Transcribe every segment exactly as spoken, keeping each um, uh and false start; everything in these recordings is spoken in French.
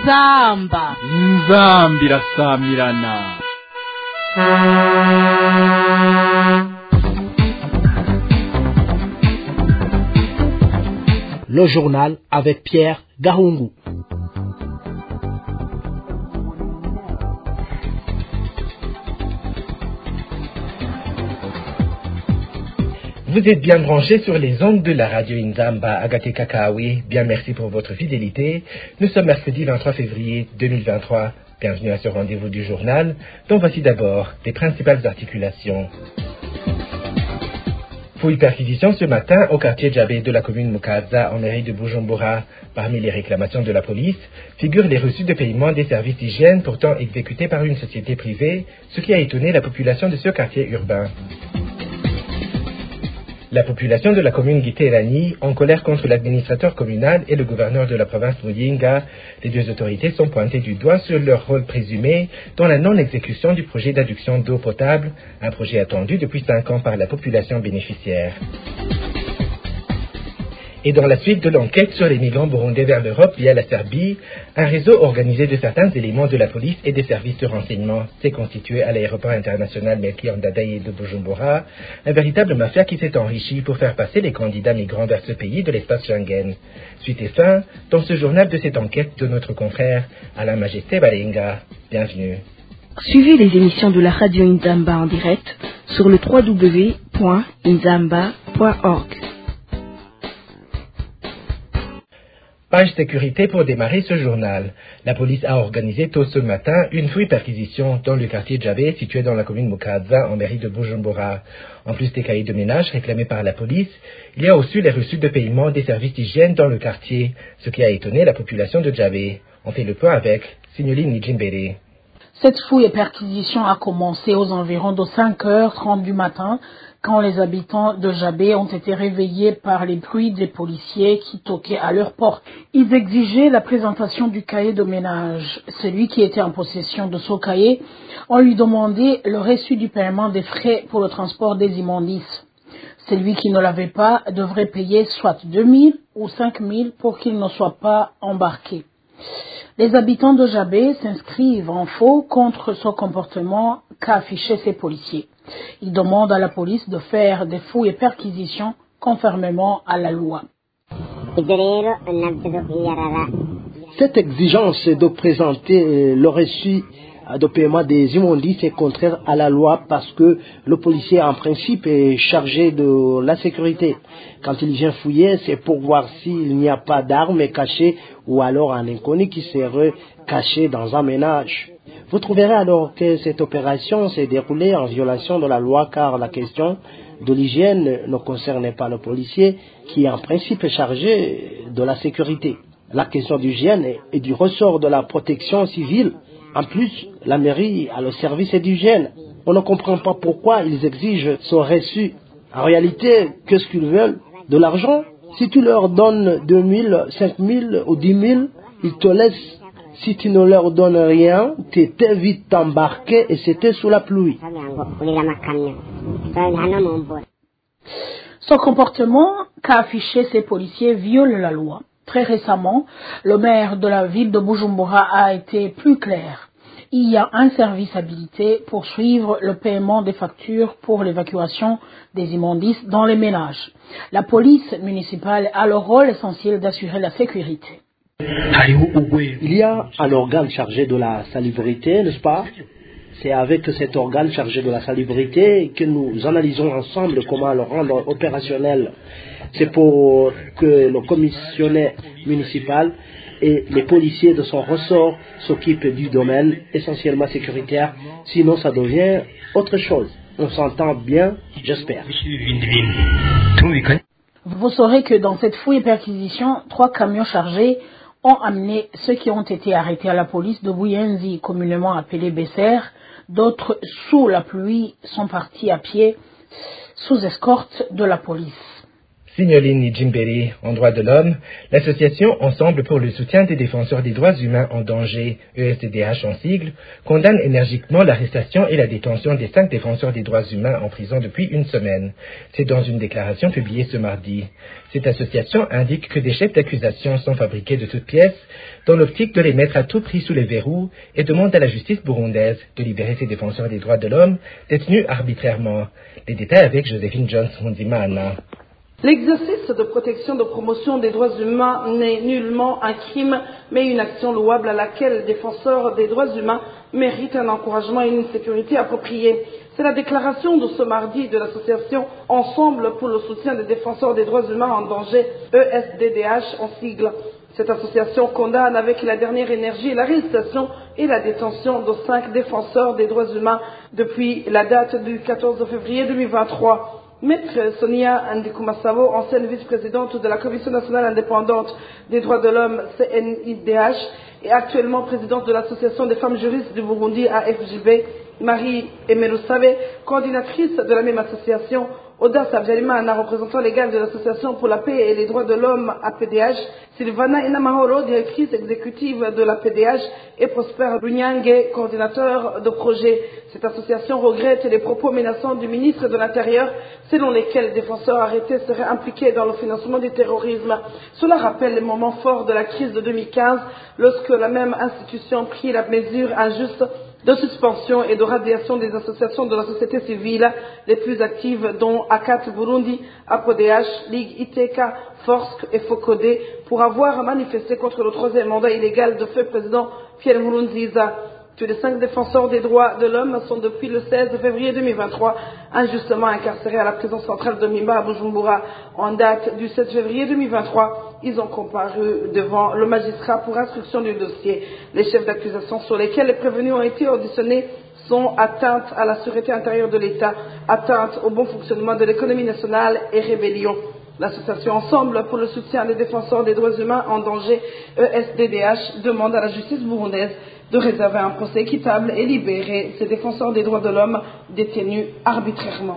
inzamba inzambi irasamirana. Le journal avec Pierre Gahungu. Vous êtes bien branchés sur les ondes de la radio Inzamba Agate Kakawi. Bien, merci pour votre fidélité. Nous sommes mercredi vingt-trois février deux mille vingt-trois. Bienvenue à ce rendez-vous du journal, dont voici d'abord les principales articulations. Fouille perquisition ce matin au quartier Djabé de la commune Mukaza en mairie de Bujumbura. Parmi les réclamations de la police figurent les reçus de paiement des services d'hygiène pourtant exécutés par une société privée, ce qui a étonné la population de ce quartier urbain. La population de la commune Giterani, en colère contre l'administrateur communal et le gouverneur de la province Muyinga, les deux autorités sont pointées du doigt sur leur rôle présumé dans la non-exécution du projet d'adduction d'eau potable, un projet attendu depuis cinq ans par la population bénéficiaire. Et dans la suite de l'enquête sur les migrants burundais vers l'Europe via la Serbie, un réseau organisé de certains éléments de la police et des services de renseignement s'est constitué à l'aéroport international Melchior Ndadaye de Bujumbura, un véritable mafia qui s'est enrichi pour faire passer les candidats migrants vers ce pays de l'espace Schengen. Suite et fin, dans ce journal de cette enquête de notre confrère Alain Majesté Balenga. Bienvenue. Suivez les émissions de la radio Inzamba en direct sur le w w w point inzamba point org. Page sécurité pour démarrer ce journal. La police a organisé tôt ce matin une fouille-perquisition dans le quartier Djabé, situé dans la commune Mukaza, en mairie de Bujumbura. En plus des cahiers de ménage réclamés par la police, il y a aussi les reçus de paiement des services d'hygiène dans le quartier, ce qui a étonné la population de Djabé. On fait le point avec Signoline Nijimbere. Cette fouille et perquisition a commencé aux environs de cinq heures trente du matin, quand les habitants de Djabé ont été réveillés par les bruits des policiers qui toquaient à leur porte. Ils exigeaient la présentation du cahier de ménage. Celui qui était en possession de ce cahier, on lui demandait le reçu du paiement des frais pour le transport des immondices. Celui qui ne l'avait pas devrait payer soit deux mille ou cinq mille pour qu'il ne soit pas embarqué. Les habitants de Djabé s'inscrivent en faux contre ce comportement qu'a affiché ces policiers. Ils demandent à la police de faire des fouilles et perquisitions conformément à la loi. Cette exigence de présenter le reçu de paiement des immondices est contraire à la loi parce que le policier en principe est chargé de la sécurité. Quand il vient fouiller, c'est pour voir s'il n'y a pas d'armes cachées ou alors un inconnu qui serait caché dans un ménage. Vous trouverez alors que cette opération s'est déroulée en violation de la loi car la question de l'hygiène ne concernait pas le policier qui est en principe chargé de la sécurité. La question d'hygiène est du ressort de la protection civile. En plus, la mairie a le service d'hygiène. On ne comprend pas pourquoi ils exigent ce reçu. En réalité, qu'est-ce qu'ils veulent? De l'argent? Si tu leur donnes deux mille, cinq mille ou dix mille, ils te laissent. Si tu ne leur donnes rien, tu étais vite embarqué et c'était sous la pluie. Ce comportement qu'a affiché ces policiers viole la loi. Très récemment, le maire de la ville de Bujumbura a été plus clair. Il y a un service habilité pour suivre le paiement des factures pour l'évacuation des immondices dans les ménages. La police municipale a le rôle essentiel d'assurer la sécurité. Il y a un organe chargé de la salubrité, n'est-ce pas? C'est avec cet organe chargé de la salubrité que nous analysons ensemble comment le rendre opérationnel. C'est pour que le commissionnaire municipal et les policiers de son ressort s'occupent du domaine essentiellement sécuritaire, sinon ça devient autre chose. On s'entend bien, j'espère. Vous saurez que dans cette fouille et perquisition, trois camions chargés ont amené ceux qui ont été arrêtés à la police de Buyenzi, communément appelé Besser. D'autres, sous la pluie, sont partis à pied sous escorte de la police. Signoline Nijimberi, en droits de l'homme, l'association Ensemble pour le soutien des défenseurs des droits humains en danger, E S D D H en sigle, condamne énergiquement l'arrestation et la détention des cinq défenseurs des droits humains en prison depuis une semaine. C'est dans une déclaration publiée ce mardi. Cette association indique que des chefs d'accusation sont fabriqués de toutes pièces dans l'optique de les mettre à tout prix sous les verrous et demande à la justice burundaise de libérer ces défenseurs des droits de l'homme détenus arbitrairement. Les détails avec Joséphine Jones-Mundimana. L'exercice de protection de promotion des droits humains n'est nullement un crime, mais une action louable à laquelle les défenseurs des droits humains méritent un encouragement et une sécurité appropriée. C'est la déclaration de ce mardi de l'association Ensemble pour le soutien des défenseurs des droits humains en danger, E S D D H en sigle. Cette association condamne avec la dernière énergie l'arrestation et la détention de cinq défenseurs des droits humains depuis la date du quatorze février deux mille vingt-trois. Maître Sonia Ndikumasavo, ancienne vice-présidente de la Commission nationale indépendante des droits de l'homme C N I D H et actuellement présidente de l'Association des femmes juristes du Burundi A F J B, Marie Emerusabe, coordinatrice de la même association, Oda Sabjalimana, représentant légal de l'Association pour la paix et les droits de l'homme A P D H, Sylvana Inamahoro, directrice exécutive de la P D H, et Prosper Runyange, coordinateur de projet. Cette association regrette les propos menaçants du ministre de l'Intérieur, selon lesquels les défenseurs arrêtés seraient impliqués dans le financement du terrorisme. Cela rappelle les moments forts de la crise de deux mille quinze, lorsque la même institution prit la mesure injuste de suspension et de radiation des associations de la société civile les plus actives, dont A C A T Burundi, A P O D H, Ligue I T K, Forsk et Focodé, pour avoir manifesté contre le troisième mandat illégal de feu président Pierre Nkurunziza. Tous les cinq défenseurs des droits de l'homme sont depuis le seize février deux mille vingt-trois injustement incarcérés à la prison centrale de Mimba à Bujumbura. En date du sept février deux mille vingt-trois, ils ont comparu devant le magistrat pour instruction du dossier. Les chefs d'accusation sur lesquels les prévenus ont été auditionnés sont atteinte à la sûreté intérieure de l'État, atteinte au bon fonctionnement de l'économie nationale et rébellion. L'association Ensemble pour le soutien des défenseurs des droits humains en danger, E S D D H, demande à la justice burundaise de réserver un procès équitable et libérer ces défenseurs des droits de l'homme détenus arbitrairement.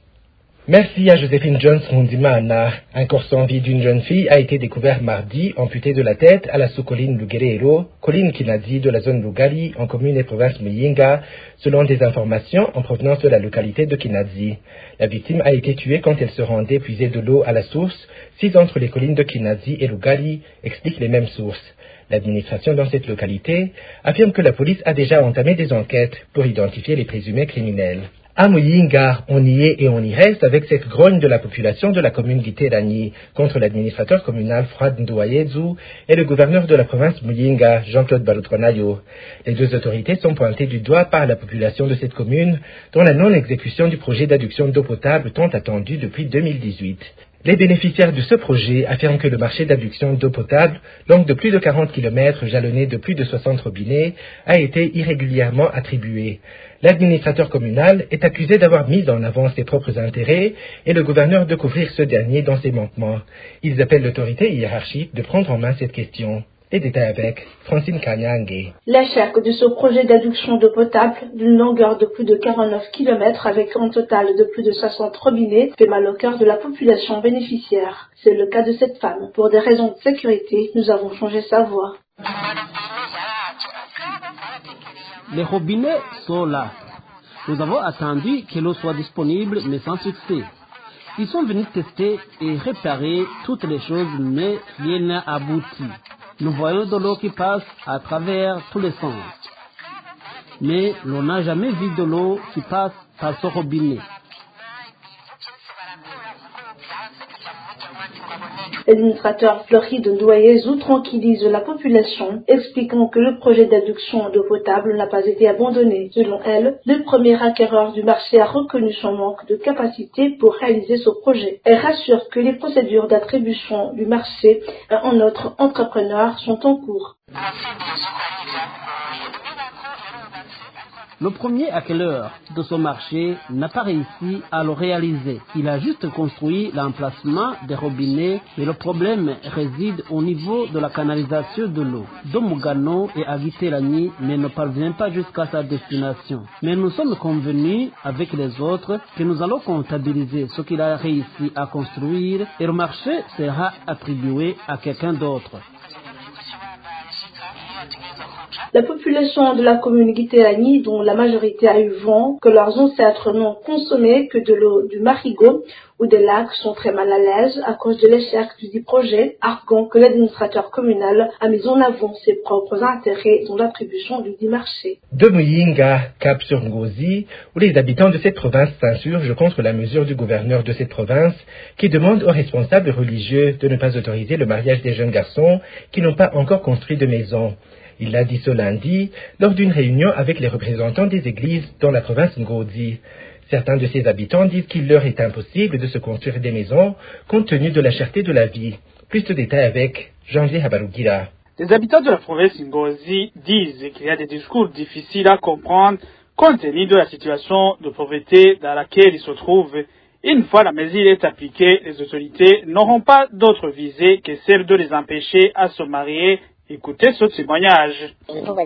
Merci à Joséphine Jones-Mundimana. Un corps sans vie d'une jeune fille a été découvert mardi, amputé de la tête à la sous-colline Luguerero, colline Kinadi de la zone Lugari, en commune et province Muyinga, selon des informations en provenance de la localité de Kinadi. La victime a été tuée quand elle se rendait puiser de l'eau à la source, sise entre les collines de Kinadi et Lugari, expliquent les mêmes sources. L'administration dans cette localité affirme que la police a déjà entamé des enquêtes pour identifier les présumés criminels. À Muyinga, on y est et on y reste avec cette grogne de la population de la commune d'Iterani contre l'administrateur communal Froid Ndouayezu et le gouverneur de la province Muyinga, Jean-Claude Balutronayo. Les deux autorités sont pointées du doigt par la population de cette commune dont la non-exécution du projet d'adduction d'eau potable tant attendu depuis deux mille dix-huit. Les bénéficiaires de ce projet affirment que le marché d'adduction d'eau potable, long de plus de quarante kilomètres, jalonné de plus de soixante robinets, a été irrégulièrement attribué. L'administrateur communal est accusé d'avoir mis en avant ses propres intérêts et le gouverneur de couvrir ce dernier dans ses manquements. Ils appellent l'autorité hiérarchique de prendre en main cette question. Les détails avec Francine Kanyange. L'échec de ce projet d'adduction d'eau potable d'une longueur de plus de quarante-neuf kilomètres avec un total de plus de soixante robinets fait mal au cœur de la population bénéficiaire. C'est le cas de cette femme. Pour des raisons de sécurité, nous avons changé sa voix. Les robinets sont là. Nous avons attendu que l'eau soit disponible, mais sans succès. Ils sont venus tester et réparer toutes les choses, mais rien n'a abouti. Nous voyons de l'eau qui passe à travers tous les sens. Mais l'on n'a jamais vu de l'eau qui passe par ce robinet. L'administrateur Floride Ndouayezu tranquillise la population, expliquant que le projet d'adduction d'eau potable n'a pas été abandonné. Selon elle, le premier acquéreur du marché a reconnu son manque de capacité pour réaliser ce projet. Elle rassure que les procédures d'attribution du marché à un autre entrepreneur sont en cours. Le premier acquéreur de ce marché n'a pas réussi à le réaliser. Il a juste construit l'emplacement des robinets, mais le problème réside au niveau de la canalisation de l'eau. Domugano et Agitelani, mais ne parvient pas jusqu'à sa destination. Mais nous sommes convenus avec les autres que nous allons comptabiliser ce qu'il a réussi à construire et le marché sera attribué à quelqu'un d'autre. La population de la commune Gitelani, dont la majorité a eu vent que leurs ancêtres n'ont consommé que de l'eau du Marigot ou des lacs, sont très mal à l'aise à cause de l'échec du projet, arguant que l'administrateur communal a mis en avant ses propres intérêts dans l'attribution du dit marché. De Muyinga, Cap sur Ngozi, où les habitants de cette province s'insurgent contre la mesure du gouverneur de cette province qui demande aux responsables religieux de ne pas autoriser le mariage des jeunes garçons qui n'ont pas encore construit de maison. Il l'a dit ce lundi lors d'une réunion avec les représentants des églises dans la province Ngozi. Certains de ses habitants disent qu'il leur est impossible de se construire des maisons compte tenu de la cherté de la vie. Plus de détails avec Janvier Habarugira. Les habitants de la province Ngozi disent qu'il y a des discours difficiles à comprendre compte tenu de la situation de pauvreté dans laquelle ils se trouvent. Une fois la mesure est appliquée, les autorités n'auront pas d'autre visée que celle de les empêcher à se marier. Écoutez ce témoignage.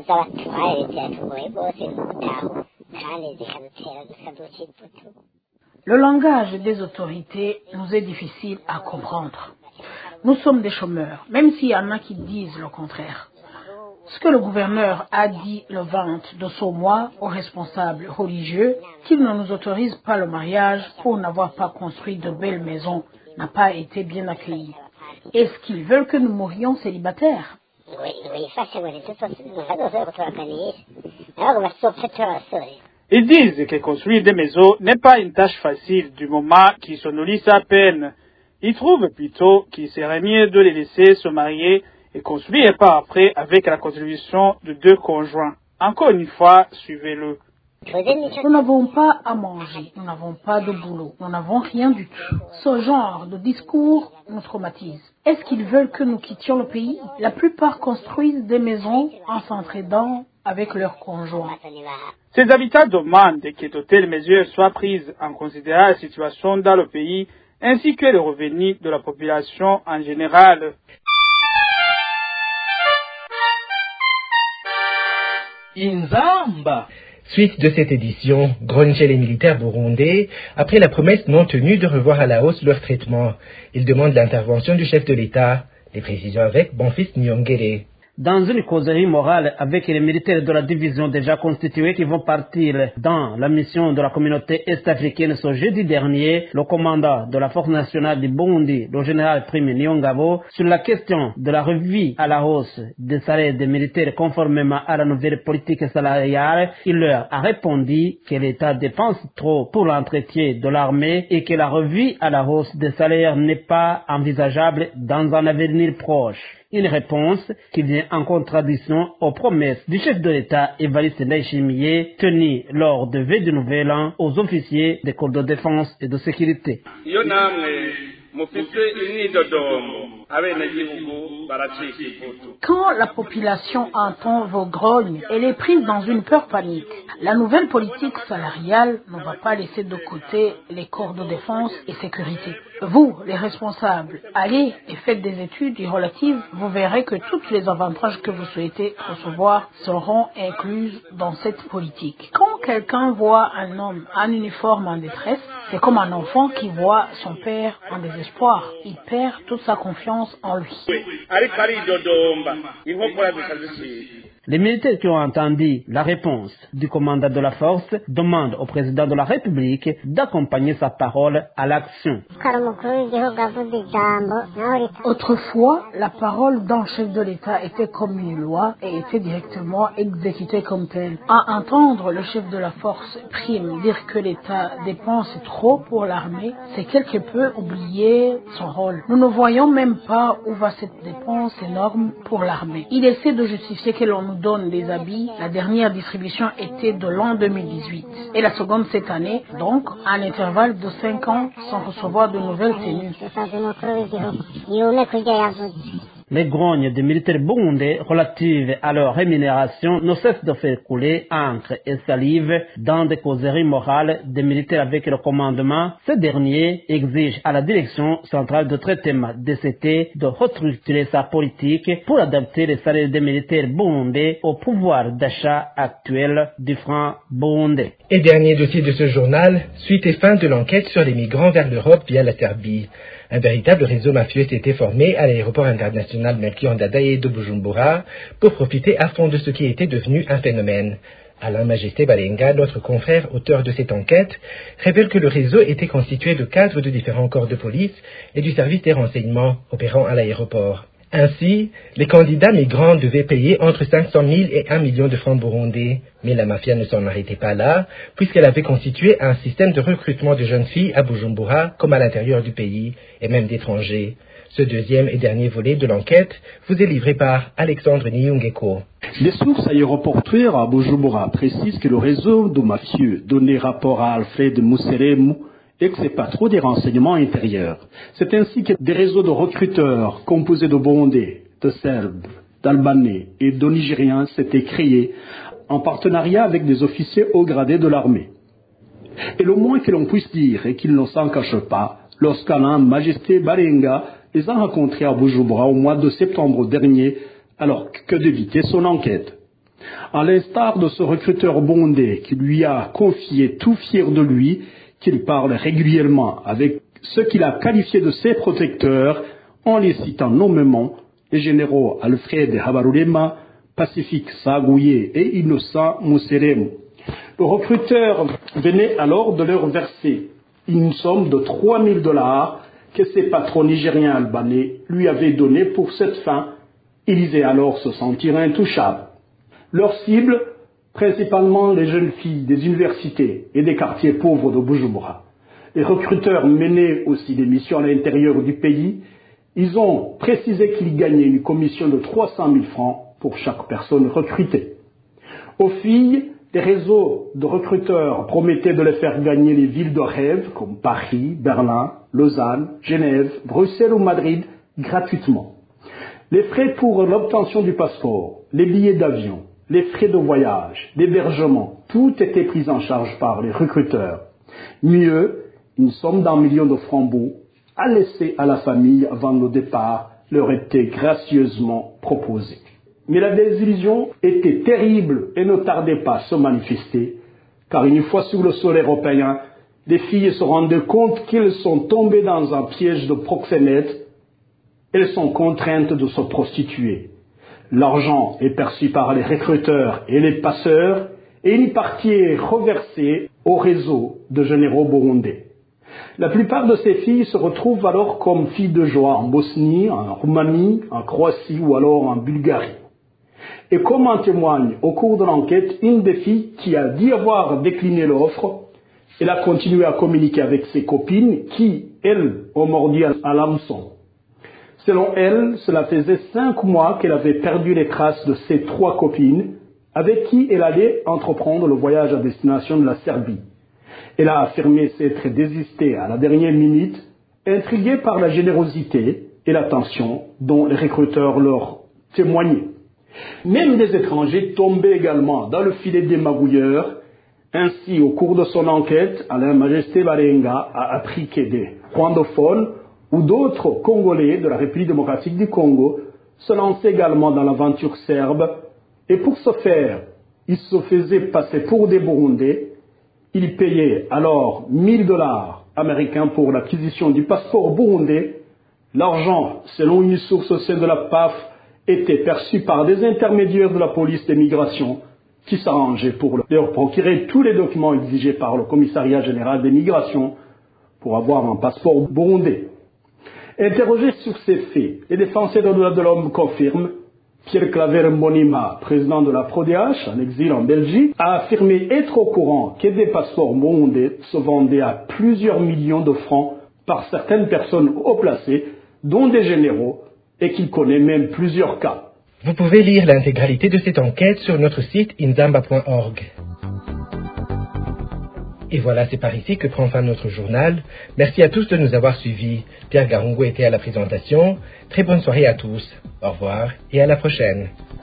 Le langage des autorités nous est difficile à comprendre. Nous sommes des chômeurs, même s'il y en a qui disent le contraire. Ce que le gouverneur a dit le vingt de ce mois aux responsables religieux, qu'il ne nous autorise pas le mariage pour n'avoir pas construit de belles maisons, n'a pas été bien accueilli. Est-ce qu'ils veulent que nous mourions célibataires? Ils disent que construire des maisons n'est pas une tâche facile du moment qu'ils se nourrissent à peine. Ils trouvent plutôt qu'il serait mieux de les laisser se marier et construire par après avec la contribution de deux conjoints. Encore une fois, suivez-le. Nous n'avons pas à manger, nous n'avons pas de boulot, nous n'avons rien du tout. Ce genre de discours nous traumatise. Est-ce qu'ils veulent que nous quittions le pays? La plupart construisent des maisons en s'entraidant avec leurs conjoints. Ces habitants demandent que de telles mesures soient prises en considérant la situation dans le pays ainsi que les revenus de la population en général. Inzamba. Suite de cette édition, grognent les militaires burundais après la promesse non tenue de revoir à la hausse leur traitement. Ils demandent l'intervention du chef de l'État. Les précisions avec Bonfils Nyongere. Dans une causerie morale avec les militaires de la division déjà constituée qui vont partir dans la mission de la communauté est-africaine ce jeudi dernier, le commandant de la force nationale du Burundi, le général Prime Niyongabo, sur la question de la revue à la hausse des salaires des militaires conformément à la nouvelle politique salariale, il leur a répondu que l'État dépense trop pour l'entretien de l'armée et que la revue à la hausse des salaires n'est pas envisageable dans un avenir proche. Une réponse qui vient en contradiction aux promesses du chef de l'État Évariste Ndayishimiye tenues lors de veille de Nouvel An aux officiers des corps de défense et de sécurité. Quand la population entend vos grognes, elle est prise dans une peur panique. La nouvelle politique salariale ne va pas laisser de côté les corps de défense et sécurité. Vous, les responsables, allez et faites des études relatives, vous verrez que tous les avantages que vous souhaitez recevoir seront inclus dans cette politique. Quand quelqu'un voit un homme en uniforme en détresse, c'est comme un enfant qui voit son père en désespoir. Il perd toute sa confiance en lui. Les militaires qui ont entendu la réponse du commandant de la force demandent au président de la République d'accompagner sa parole à l'action. Autrefois, la parole d'un chef de l'État était comme une loi et était directement exécutée comme telle. À entendre le chef de la force Prime dire que l'État dépense trop pour l'armée, c'est quelque peu oublier son rôle. Nous ne voyons même pas où va cette dépense énorme pour l'armée. Il essaie de justifier que l'on nous donne des habits. La dernière distribution était de l'an deux mille dix-huit et la seconde cette année, donc un intervalle de cinq ans sans recevoir de nouvelles tenues. Les grognes des militaires burundais relatives à leur rémunération ne cessent de faire couler encre et salive dans des causeries morales des militaires avec le commandement. Ces derniers exigent à la direction centrale de traitement D C T de restructurer sa politique pour adapter les salaires des militaires burundais au pouvoir d'achat actuel du franc burundais. Et dernier dossier de ce journal, suite et fin de l'enquête sur les migrants vers l'Europe via la Serbie. Un véritable réseau mafieux s'était formé à l'aéroport international Melchior Ndadaye de Bujumbura pour profiter à fond de ce qui était devenu un phénomène. Alain Majesté Balenga, notre confrère auteur de cette enquête, révèle que le réseau était constitué de cadres de différents corps de police et du service des renseignements opérant à l'aéroport. Ainsi, les candidats migrants devaient payer entre cinq cent mille et un million de francs burundais. Mais la mafia ne s'en arrêtait pas là, puisqu'elle avait constitué un système de recrutement de jeunes filles à Bujumbura comme à l'intérieur du pays, et même d'étrangers. Ce deuxième et dernier volet de l'enquête vous est livré par Alexandre Niyungeko. Les sources aéroportuaires à Bujumbura précisent que le réseau de mafieux donnait rapport à Alfred Museremu et que ce n'est pas trop des renseignements intérieurs. C'est ainsi que des réseaux de recruteurs composés de Burundais, de Serbes, d'Albanais et de Nigériens s'étaient créés en partenariat avec des officiers haut gradés de l'armée. Et le moins que l'on puisse dire est qu'ils ne s'en cachent pas lorsqu'Alain Majesté Balenga les a rencontrés à Bujumbura au mois de septembre dernier, alors que d'éviter son enquête. À l'instar de ce recruteur burundais qui lui a confié tout fier de lui, qu'il parle régulièrement avec ceux qu'il a qualifiés de ses protecteurs, en les citant nommément les généraux Alfred Habarurema, Pacifique Sagouye et Innocent Museremu. Le recruteur venait alors de leur verser une somme de trois mille dollars que ses patrons nigériens albanais lui avaient donnée pour cette fin. Ils disaient alors se sentir intouchables. Leur cible, principalement les jeunes filles des universités et des quartiers pauvres de Bujumbura. Les recruteurs menaient aussi des missions à l'intérieur du pays. Ils ont précisé qu'ils gagnaient une commission de trois cent mille francs pour chaque personne recrutée. Aux filles, les réseaux de recruteurs promettaient de les faire gagner les villes de rêve comme Paris, Berlin, Lausanne, Genève, Bruxelles ou Madrid gratuitement. Les frais pour l'obtention du passeport, les billets d'avion, les frais de voyage, l'hébergement, tout était pris en charge par les recruteurs. Mieux, une somme d'un million de francs bourgs à laisser à la famille avant le départ leur était gracieusement proposée. Mais la désillusion était terrible et ne tardait pas à se manifester, car une fois sur le sol européen, les filles se rendaient compte qu'elles sont tombées dans un piège de proxénètes. Elles sont contraintes de se prostituer. L'argent est perçu par les recruteurs et les passeurs, et une partie est reversée au réseau de généraux burundais. La plupart de ces filles se retrouvent alors comme filles de joie en Bosnie, en Roumanie, en Croatie ou alors en Bulgarie. Et comme en témoigne au cours de l'enquête une des filles qui a dit avoir décliné l'offre, elle a continué à communiquer avec ses copines qui, elles, ont mordu à l'hameçon. Selon elle, cela faisait cinq mois qu'elle avait perdu les traces de ses trois copines avec qui elle allait entreprendre le voyage à destination de la Serbie. Elle a affirmé s'être désistée à la dernière minute, intriguée par la générosité et l'attention dont les recruteurs leur témoignaient. Même des étrangers tombaient également dans le filet des magouilleurs. Ainsi, au cours de son enquête, Alain Majesté Balenga a appris que des rwandophones ou d'autres Congolais de la République démocratique du Congo se lançaient également dans l'aventure serbe, et pour ce faire, ils se faisaient passer pour des Burundais. Ils payaient alors mille dollars américains pour l'acquisition du passeport burundais. L'argent, selon une source au sein de la P A F, était perçu par des intermédiaires de la police des migrations qui s'arrangeaient pour leur procurer tous les documents exigés par le commissariat général des migrations pour avoir un passeport burundais. Interrogé sur ces faits, les défenseurs des droits de l'homme confirment. Pierre Claver Mbonima, président de la P R O D H, en exil en Belgique, a affirmé être au courant que des passeports burundais se vendaient à plusieurs millions de francs par certaines personnes haut placées, dont des généraux, et qu'il connaît même plusieurs cas. Vous pouvez lire l'intégralité de cette enquête sur notre site inzamba point org. Et voilà, c'est par ici que prend fin notre journal. Merci à tous de nous avoir suivis. Pierre Garungo était à la présentation. Très bonne soirée à tous. Au revoir et à la prochaine.